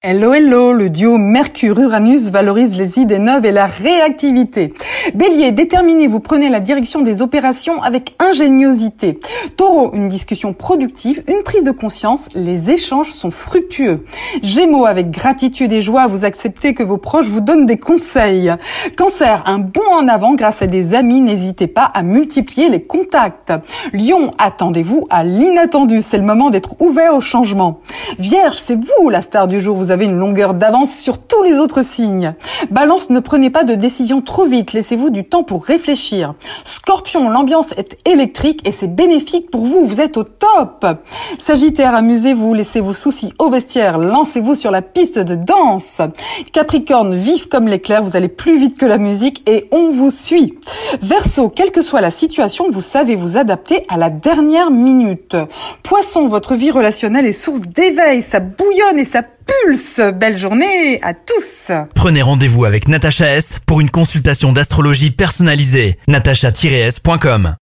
Hello, hello, le duo Mercure-Uranus valorise les idées neuves et la réactivité. Bélier, déterminé, vous prenez la direction des opérations avec ingéniosité. Taureau, une discussion productive, une prise de conscience, les échanges sont fructueux. Gémeaux, avec gratitude et joie, vous acceptez que vos proches vous donnent des conseils. Cancer, un bond en avant grâce à des amis, n'hésitez pas à multiplier les contacts. Lion, attendez-vous à l'inattendu, c'est le moment d'être ouvert au changement. Vierge, c'est vous la star du jour, vous avez une longueur d'avance sur tous les autres signes. Balance, ne prenez pas de décision trop vite, laissez-vous du temps pour réfléchir. Scorpion, l'ambiance est électrique et c'est bénéfique pour vous, vous êtes au top. Sagittaire, amusez-vous, laissez vos soucis au vestiaire, lancez-vous sur la piste de danse. Capricorne, vif comme l'éclair, vous allez plus vite que la musique et on vous suit. Verseau, quelle que soit la situation, vous savez vous adapter à la dernière minute. Poisson, votre vie relationnelle est source d'éveil, ça bouillonne et ça pulse. Belle journée à tous. Prenez rendez-vous avec Natacha S pour une consultation d'astrologie personnalisée. natacha-s.com